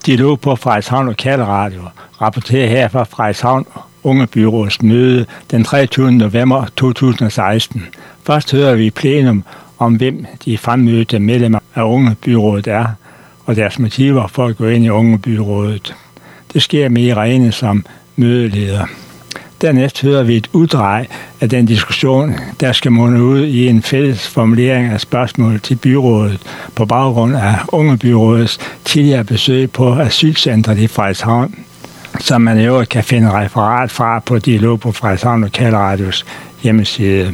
Dialog på Frederikshavn Lokalradio rapporterer her fra Frederikshavn Ungebyråds møde den 23. november 2016. Først hører vi i plenum om, hvem de fremmødte medlemmer af Ungebyrådet er, og deres motiver for at gå ind i Ungebyrådet. Det sker med Irene som mødeleder. Dernæst hører vi et uddrag af den diskussion, der skal munde ud i en fælles formulering af spørgsmål til byrådet på baggrund af Ungebyrådets tidligere besøg på asylcentret i Frederikshavn, som man i øvrigt kan finde referat fra på Dialog på Frederikshavn Lokalradios hjemmeside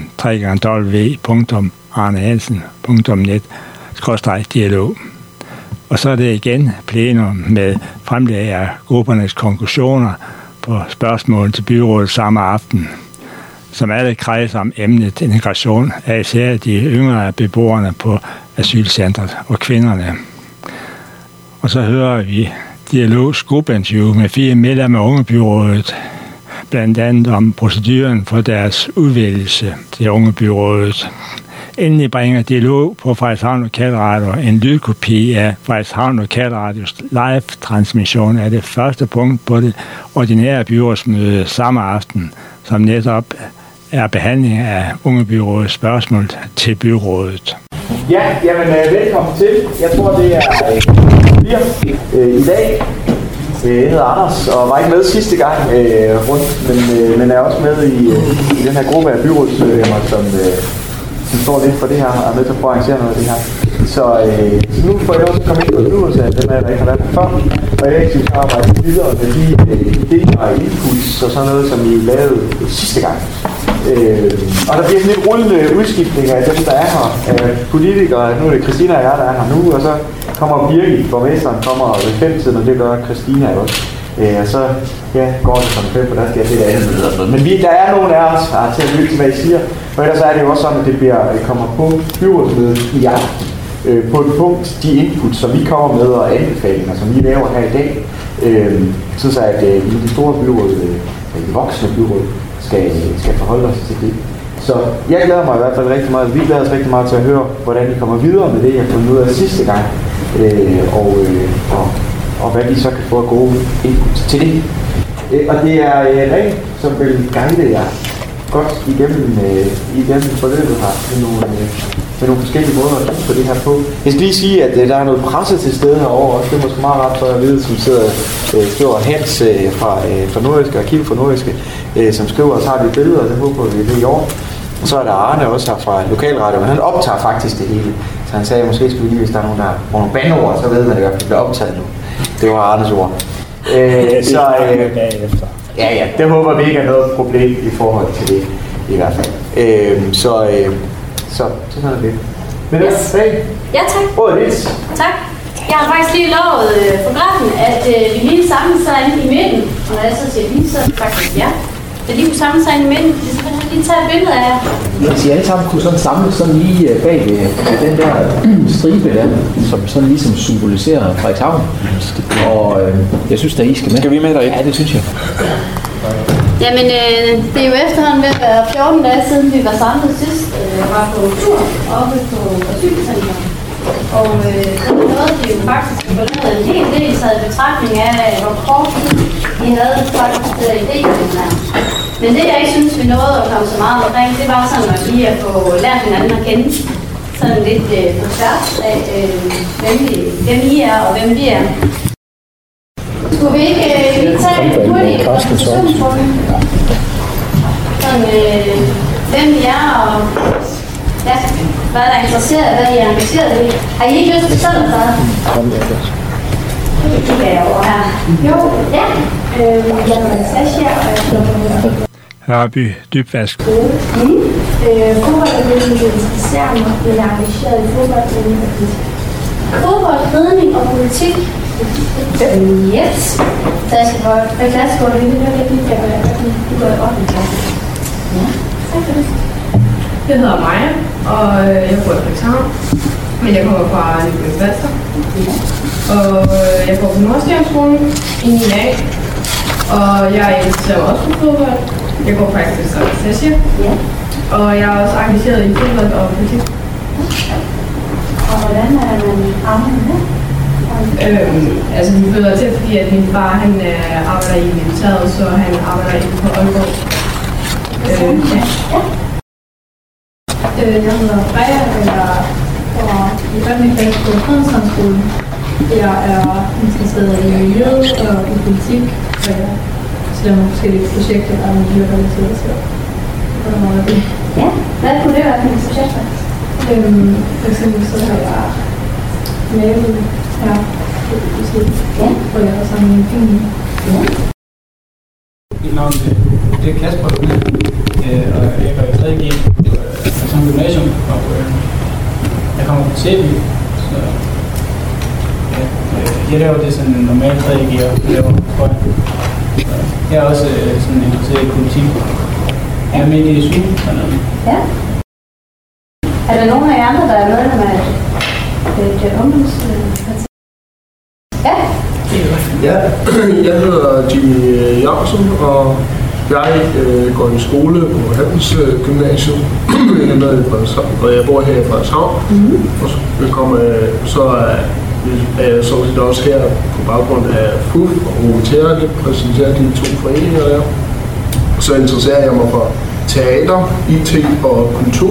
www.arnehansen.net/dialog. Og så er det igen plenum med fremlæg af gruppernes konklusioner på spørgsmål til byrådet samme aften, som alle kredser om emnet integration af især de yngre beboerne på asylcentret og kvinderne. Og så hører vi Dialogs gruppeinterview med 4 medlemmer af Ungebyrådet, blandt andet om proceduren for deres udvælgelse til Ungebyrådet. Endelig bringer Dialog på Frederikshavn Lokalradio en lydkopi af Frederikshavn Lokalradios live-transmission af det første punkt på det ordinære byrådsmøde samme aften, som netop er behandling af Ungebyrådets spørgsmål til byrådet. Ja, jamen velkommen til. Jeg tror, det er i dag. Jeg hedder Anders og var ikke med sidste gang rundt, men er også med i den her gruppe af byrådsmedlemmer, som står lidt for det her og er med til at prøve at arrangere noget af det her. Så nu får jeg også komme ind på byrådet af dem, der ikke har været på før. Og jeg vil arbejde videre med de idéer og inputs og sådan noget, som I lavede sidste gang. Og der bliver sådan lidt rullende udskiftning af dem, der er her. Politikere, nu er det Christina og jeg, der er her nu, og så kommer Birgit, borgmesteren, kommer ved 5-tiden, og det gør Christina også. Og så går det som 5, for der skal jeg det andet med. Men der er nogen af os, der er til at lytte til, hvad I siger. Og ellers er det jo også sådan, at det kommer på byrådsmødet i aften. På et punkt, de inputs, som vi kommer med, og anbefalinger, som vi laver her i dag, så at det store byråd, det voksne byråd, skal forholde os til det. Så jeg glæder mig i hvert fald rigtig meget, vi glæder os rigtig meget til at høre, hvordan I kommer videre med det, jeg fundet ud af sidste gang, og hvad vi så kan få gode input til det. Og det er Ren, som vil guide jer godt igennem forløbet her med nogle forskellige måder at kigge på det her på. Jeg skal lige sige, at der er noget presse til stede herovre også. Det er måske meget rart for at vide, som skriver Hans fra Nordjyske, Arkiv fra Nordjyske, som skriver og tager de billeder, og det håber vi det i år. Og så er der Arne også her fra Lokalradio, men han optager faktisk det hele. Så han sagde, at måske skulle vi lige, hvis der er nogen, der bruger nogle bandeord, så ved man, at det bliver optaget nu. Det var Arnes ord. Ja, det håber vi ikke er noget problem i forhold til det, i hvert fald. Så sådan er det. Men yes. Ja, tak. Niels. Tak. Jeg har faktisk lige lovet fotografen, at vi lige samles sig inde i midten. Og når jeg så siger lige, så faktisk ja. Jeg lige kunne samle sig inde i midten. Vi skal lige tage et billede af jer. Hvis I alle sammen kunne sådan samle sådan lige bag ved den der stribe der, som sådan ligesom symboliserer Frederikshavn. Og jeg synes, at I skal med. Skal vi med derinde? Ja, det synes jeg. Jamen, det er jo efterhånden ved at være 14 dage siden, vi var samlet sidst. Var på tur oppe på asylcentret. Og noget, vi jo faktisk har lavet en hel del taget i betragtning af, hvor kort vi havde faktisk idéen her. Men det, jeg ikke synes, vi nåede at komme så meget omkring, det var sådan at lige at få lært hinanden at kende. Sådan lidt på tværs af, hvem I er og hvem vi er. Skulle vi ikke tage en hurtig præsentationsrunde? Sådan, hvem vi er og hvad der er interesseret, hvad I er engageret i. Har I ikke lyst til sådan noget? Det kigger jeg over her. Jo, ja. Jeg er Sasha, og jeg er Hørby Dybvask. Fodbold er det, der interesserer mig, fordi jeg er engageret i fodbold. Fodbold, ridning og politik. Yes. Så jeg skal godt. Hvad klasse går du i? Det er lidt nyt, jeg gør. Du går i 8. klasse. Ja, tak for det. Jeg hedder Maja, og jeg bor i Frederikshavn, men jeg kommer fra Nykøbing Falster. Og jeg går på Nordstjernskolen i 9A, og jeg interesserer mig også for fodbold. Jeg går faktisk som Sasha, og jeg er også engageret i fodbold og politik. Og hvordan er man armen med? Altså vi flytter til, fordi at min far han arbejder i militæret, så han arbejder inde på Aalborg. Jeg hedder Freja, og jeg går i 8. klasse på Fredenshavnsskolen. Jeg er interesseret i miljøet og i politik, og jeg ser nogle forskellige projekter, der er miljørelateret til. Ja, hvad kunne det være for nogle projekter? For eksempel så har jeg lavet her på biblioteket, hvor jeg har sammen med en film. Mit navn det er Kasper, og jeg går i 3.G på gymnasium, og jeg kommer fra Sæby, så jeg laver det sådan en normal 3.G, og jeg laver høj. Jeg er også sådan interesseret i politik. Jeg er med i DSU. Ja. Er der nogen af jer andre, der er medlem af det ungdomsparti? Ja. Ja, jeg hedder Jimmy Jacobsen, og jeg går i skole på Handels Gymnasium, og jeg bor her i Frederikshavn. Og så er jeg så også her på baggrund af FUF og repræsenterer de 2 foreninger der. Så interesserer jeg mig for teater, IT og kultur.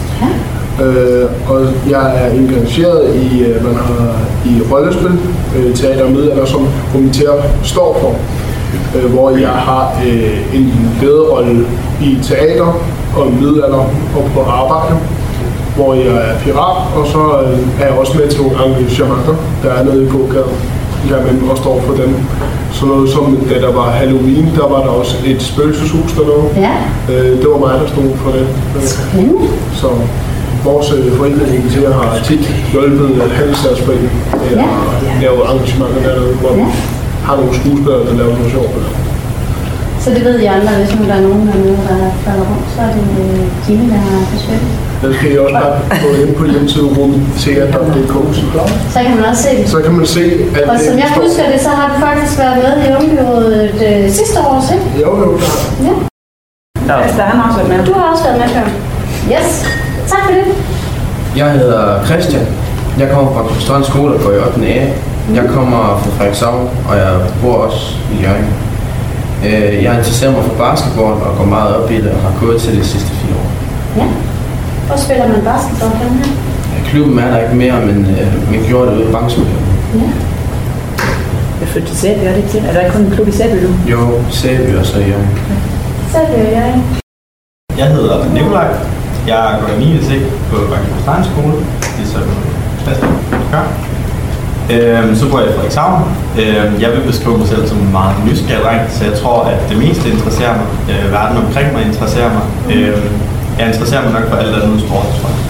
Og jeg er engageret i, i rollespil, teater og middelalder, som Komiteer står for. Hvor jeg har en lederrolle i teater og middelalder og på arbejde, hvor jeg er pirat, og så er jeg også med til nogle engagementer, der er nede i gågaden. Jeg også står for dem. Så noget som, da der var Halloween, der var der også et spøgelseshus dernede. Ja. Det var mig, der stod for det. Så vores forening til har tit hjulpet Handelsdagsforeningen at lave arrangementer dernede, hvor vi har nogle skuespillere, der laver noget sjovt. Så det ved I andre, hvis nu der er nogen dernede, der falder rundt, så er det Jimmy, der har besøgt. Der skal I også bare gå ind på hjemmesiden rumteater.dk. Så kan man også se det. Så kan man se, at og som jeg husker det, så har du faktisk været med i Ungbyrådet sidste år, ikke? Jo, der har. Ja. Der har han også været med. Du har også været med før. Yes. Tak for det. Jeg hedder Christian. Jeg kommer fra Strand Skole og går i 8. A. Jeg kommer fra Frederikshavn, og jeg bor også i Hjørring. Jeg interesserer mig for basketball og går meget op i det og har gået til det de sidste 4 år. Ja. Hvor spiller man basketball den her? Klubben er der ikke mere, men vi gjorde det ude i Bangsmølle. Ja. Jeg flyttede til Sæby, er det ikke det? Er der ikke kun en klub i Sæby nu? Jo, Sæby og så Hjørring. Sæby og Hjørring. Jeg hedder Nikolaj. Jeg går i 9. C på Strand Skole, ligesom Christian gør. Så bor jeg i Frederikshavn. Jeg vil beskrive mig selv som en meget nysgerrig dreng, så jeg tror, at det meste interesserer mig. Verden omkring mig interesserer mig. Jeg interesserer mig nok for alt andet sport, tror jeg.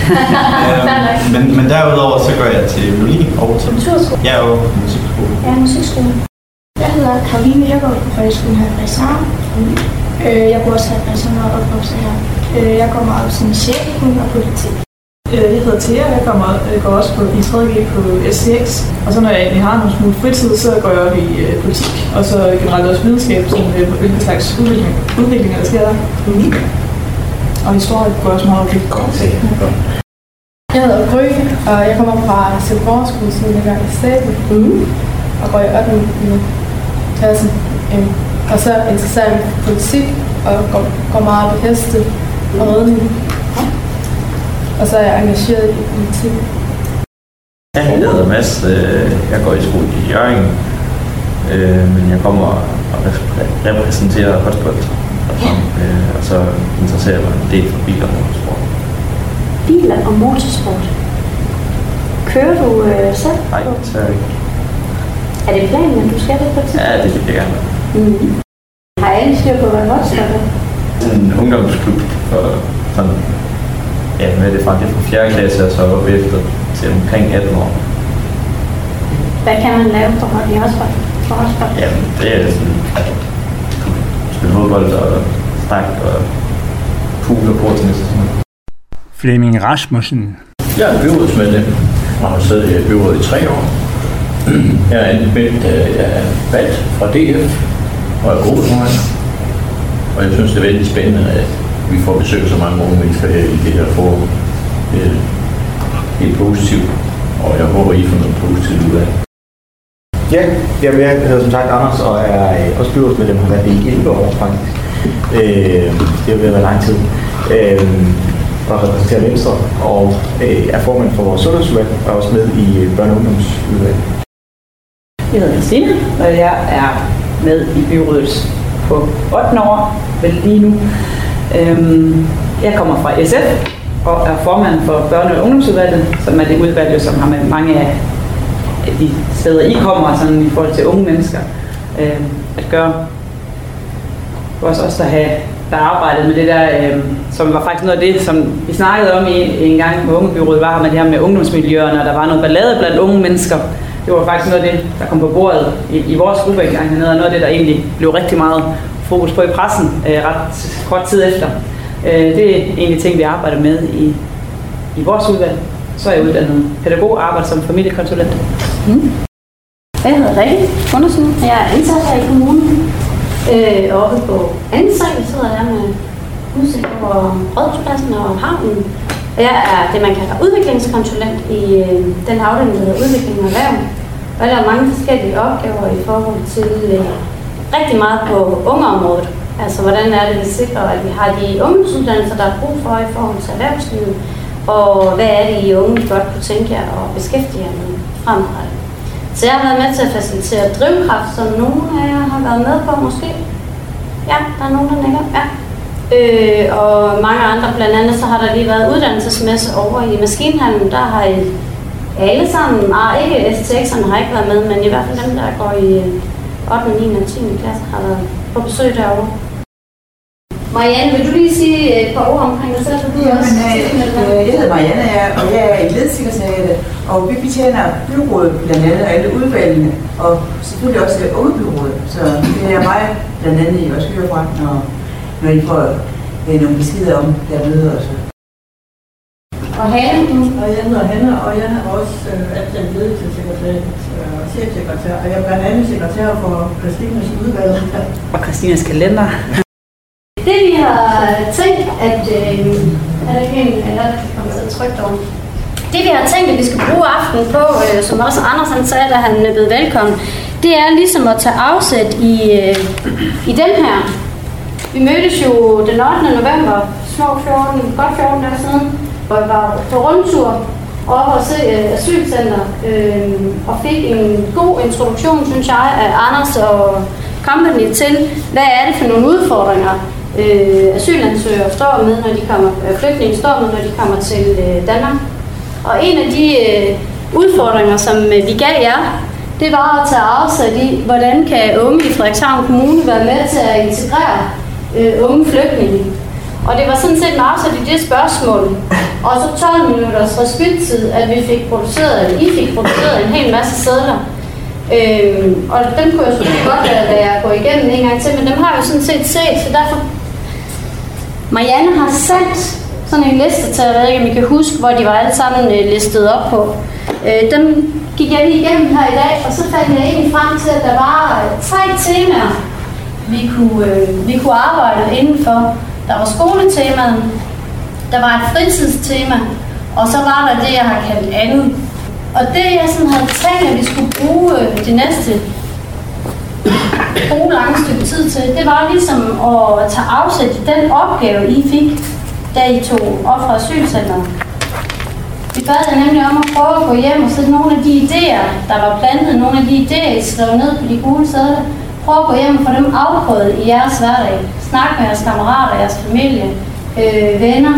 Men derudover så går jeg til violin og til kulturskole. Jeg er jo musikskole. Ja, musikskole. Jeg hedder Karoline, jeg går på folkeskolen her i Frederikshavn. Jeg bor også her i Frederikshavn og opvokset her. Jeg går meget op som chefkund og politik. Jeg hedder Thea, jeg går også i 3.G på SCX, og så når jeg egentlig har nogle smule fritid, så går jeg op i politik, og så generelt også videnskab, sådan hvilken slags udvikling der sker der. Og historie går også meget op i. Jeg hedder Gry, og jeg kommer fra Silkeborg-skole, som ligger i Sæby, og går i 8. klasse. Og så interesserer jeg mig for politik, og går meget op i heste og redning. Og så er jeg engageret i politik. Jeg hedder Mads. Jeg går i skole i Hjørring, men jeg kommer og repræsenterer Hotspot. Og så interesserer jeg mig en del for biler og motorsport. Biler og motorsport? Kører du selv? Nej, det er ikke. Er det planen, at du skal det på et tidspunkt? Ja, det vil jeg gerne. Har alle styr på, hvad Hotspot er? En ungdomsklub for sådan. Ja, med det faktisk fra 4. klasse og så op efter til omkring 18 år. Hvad kan man lave for Hotspot? Jamen, det er sådan, spille fodbold og snak og pool og bordtennis og sådan noget. Flemming Rasmussen. Jeg er byrådsmedlem og har siddet i byrådet i 3 år. Jeg er valgt fra DF og er gruppeformand. Og jeg synes, det er vældig spændende, at vi får besøg så mange unge mennesker her i det her forum. Det er helt positivt Og jeg håber, I får noget positivt ud af det. Ja, jeg hedder som sagt Anders, og er også byrådsmedlem, har været i 11 år faktisk. Det har været lang tid. Og repræsenterer Venstre, og er formand for vores sundhedsudvalg, og også med i børne- og ungdomsudvalget. Jeg hedder Christine, og jeg er med i byrådet på 8 år, vel lige nu. Jeg kommer fra SF og er formand for børne- og ungdomsudvalget, som er det udvalg, som har med mange af de steder, I kommer, sådan i forhold til unge mennesker, at gøre. Også der arbejdede med det der, som var faktisk noget af det, som vi snakkede om en gang med ungebyrådet, var med det her med ungdomsmiljøerne, og der var noget ballade blandt unge mennesker. Det var faktisk noget af det, der kom på bordet i vores gruppe engang hernede, og noget af det, der egentlig blev rigtig meget fokus på i pressen ret kort tid efter. Det er egentlig ting, vi arbejder med i vores udvalg. Så er jeg uddannet pædagog og arbejder som familiekonsulent. Jeg hedder Rikke Gundersen. Jeg er ansat her i kommunen. Oppe på anden sal sidder jeg med udsigt over Rådhuspladsen og havnen. Jeg er det, man kalder udviklingskonsulent i den afdeling, der hedder udvikling og erhverv. Og der er mange forskellige opgaver i forhold til rigtig meget på ungeområdet. Altså, hvordan er det, vi sikrer, at vi har de ungdomsuddannelser, der er brug for i forhold til erhvervslivet? Og hvad er det, I unge godt kunne tænke jer at beskæftige jer med fremadrettet? Så jeg har været med til at facilitere drivkraft, som nogle af jer har været med på måske. Ja, der er nogen, der nikker. Ja. Og mange andre, blandt andet så har der lige været uddannelsesmesse over i maskinhallen. Der har I alle sammen, ikke STX'erne har ikke været med, men i hvert fald dem, der går i 8., 9. og 10. klasse, har været på besøg derovre. Marianne, vil du lige sige et par ord omkring dig selv? Jeg hedder Marianne, og jeg er i ledelsessekretariatet, og vi betjener byrådet blandt andet alle udvalgene, og selvfølgelig også ungebyrådet. Så det er mig blandt andet, I også hører fra, når I får nogle beskeder om dernede også. Og Hanne? Og jeg hedder Hanne, og jeg har også ansat ledelsessekretariat og chefsekretær, og jeg er blandt andet sekretær for Christines udvalg. Og Christines kalender. Det vi har tænkt, at det vi har tænkt, at vi skal bruge aftenen på, som også Anders han sagde, da han blev velkommen, det er ligesom at tage afsæt i den her. Vi mødtes jo den 8. november, godt 14 dage siden, hvor vi var på rundtur over at se asylcenter, og fik en god introduktion, synes jeg, af Anders og company til, hvad er det for nogle udfordringer, asylansøgere står med, når de kommer, flygtninge står med, når de kommer til Danmark. Og en af de udfordringer, som vi gav jer, det var at tage afsæt i, hvordan kan unge i Frederikshavn Kommune være med til at integrere unge flygtninge. Og det var sådan set med afsæt i det spørgsmål, og så 12 minutters respittid, at vi fik produceret, eller I fik produceret en hel masse sedler. Og dem kunne jeg selvfølgelig godt lade gå igennem en gang til, men dem har jeg jo sådan set set, så derfor Marianne har sendt sådan en liste til, jeg ved ikke, om I kan huske, hvor de var alle sammen listet op på. Dem gik jeg lige igennem her i dag, og så fandt jeg egentlig frem til, at der var 3 temaer, vi kunne arbejde indenfor. Der var skoletemaet, der var et fritidstema, og så var der det, jeg har kaldt andet. Og det, jeg sådan havde tænkt, at vi skulle bruge det næste lange stykke tid til, det var ligesom at tage afsæt i den opgave, I fik, da I tog op fra asylcenteret. Vi bad jer nemlig om at prøve at gå hjem og sætte nogle af de idéer, der var plantet, nogle af de idéer, I skrev ned på de gule sedler. Prøv at gå hjem og få dem afprøvet i jeres hverdag. Snak med jeres kammerater, jeres familie, venner,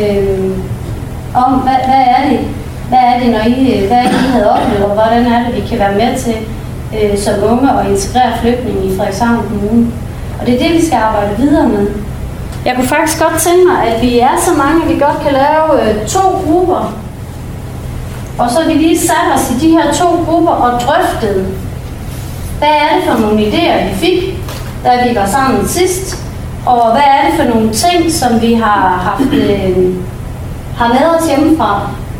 om hvad er det, når I havde oplevet, og hvordan er det, vi kan være med til som unge og integrere flygtninge i Frederikshavn Kommune. Og det er det, vi skal arbejde videre med. Jeg kunne faktisk godt tænke mig, at vi er så mange, at vi godt kan lave 2 grupper. Og så vi lige sat os i de her 2 grupper og drøftede, hvad er det for nogle idéer, vi fik, da vi var sammen sidst, og hvad er det for nogle ting, som vi har med os hjemmefra.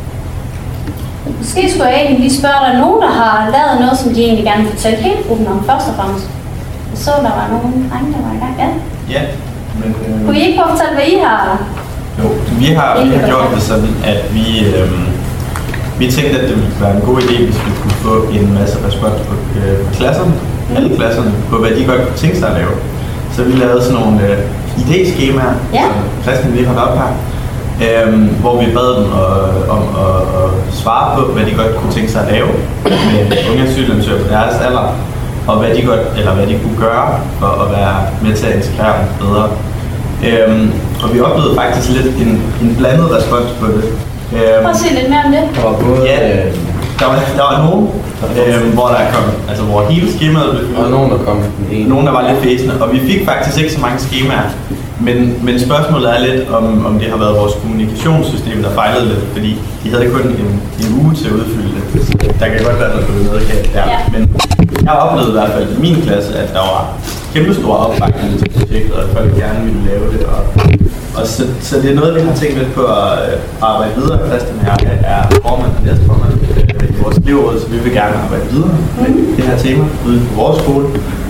Måske skulle jeg egentlig lige spørge, der er nogen, der har lavet noget, som de egentlig gerne vil fortælle hele gruppen om, først og fremmest. Jeg så, der var nogle drenge, der var i gang. Ja, men... Kunne I ikke prøve at fortælle, hvad I har? Jo, vi har gjort det sådan, at Vi tænkte, at det ville være en god idé, hvis vi kunne få en masse respons på klasserne, alle klasserne, på hvad de godt kunne tænke sig at lave. Så vi lavede sådan nogle idéskemaer, som Christian lige har op her, hvor vi bad dem om at svare på, hvad de godt kunne tænke sig at lave med unge asylansøgere på deres alder, og hvad de kunne gøre for at være med til at integrere dem bedre. Og vi oplevede faktisk lidt en blandet respons på det. Prøv at se lidt mere om det. Der var nogen, hvor hele skemaet blev fyldt. Og nogen, der kom nogen, der var lidt fæsende. Og vi fik faktisk ikke så mange skemaer. Men spørgsmålet er lidt, om det har været vores kommunikationssystem, der fejlede lidt. Fordi de havde kun en uge til at udfylde det. Der kan godt være noget noget der. Ja. Men jeg oplevede i hvert fald i min klasse, at der var kæmpe stor opbakning til projektet, og at folk gerne ville lave det. Og så det er noget, vi har tænkt lidt på at arbejde videre. Christian her er formand og næstformand i vores elevråd, så vi vil gerne arbejde videre med det her tema ude på vores skole.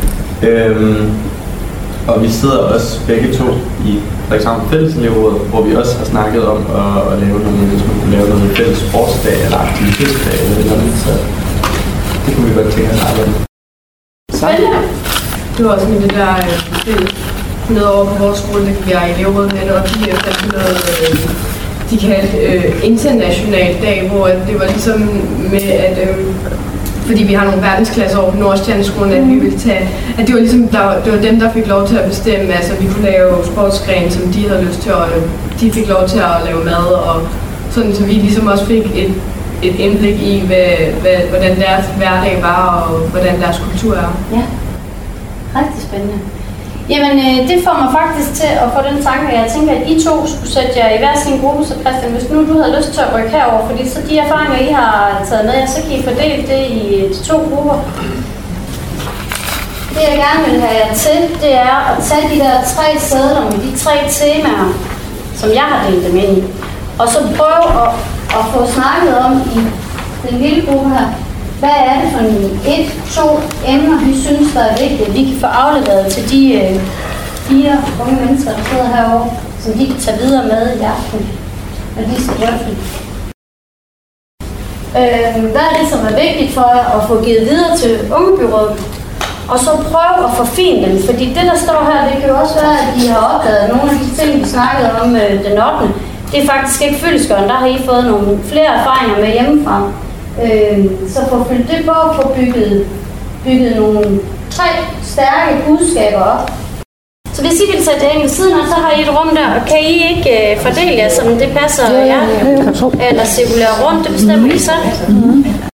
Og vi sidder også begge to i Frederikshavn Fælles Elevråd, hvor vi også har snakket om at lave noget, hvis man kunne lave noget fælles sportsdag eller aktivitetsdag eller noget andet. Så det kunne vi godt tænke os at arbejde med. Det var også med det der noget over på vores skole, der vi er i elevrådet med, og de fandt noget, de kaldte international dag, hvor det var ligesom med, at fordi vi har nogle verdensklasser over på Nordstjerneskolen, at vi ville tage, at det var ligesom, det var dem, der fik lov til at bestemme, altså vi kunne lave sportsgrene, som de havde lyst til, og de fik lov til at lave mad, og sådan, så vi ligesom også fik et indblik i, hvordan deres hverdag var, og hvordan deres kultur er. Ja, rigtig spændende. Jamen, det får mig faktisk til at få den tanke, at jeg tænker, at I to skulle sætte jer i hver sin gruppe, så Christian, hvis nu du havde lyst til at rykke herover, fordi så de erfaringer, I har taget med jer, så kan I fordele det i de 2 grupper. Det jeg gerne vil have jer til, det er at tage de der 3 sædler med de 3 temaer, som jeg har delt dem ind i, og så prøve at få snakket om i den lille gruppe her, hvad er det for 1-2 emner, vi synes, der er vigtigt, at vi kan få afleveret til de 4 unge mennesker, der sidder herovre, som de kan tage videre med i aften, når de skal drøfte. Hvad er det, som er vigtigt for jer at få givet videre til ungebyrådet? Og så prøv at forfine dem, fordi det, der står her, det kan jo også være, at I har opdaget nogle af de ting, vi snakkede om den 8. Det er faktisk ikke fyldestgørende, der har I fået nogle flere erfaringer med hjemmefra. Så få fyldt det på, få bygget nogle 3 stærke budskaber op. Så hvis I vil sætte det ind ved siden af, så har I et rum der, og kan I ikke fordele jer, som det passer jer? Eller cirkulere rundt, det bestemmer I selv.